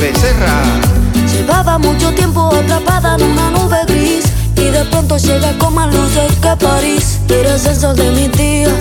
Becerra. Llevaba mucho tiempo atrapada en una nube gris y de pronto llega con más luces que París. Eres el sol de mis días,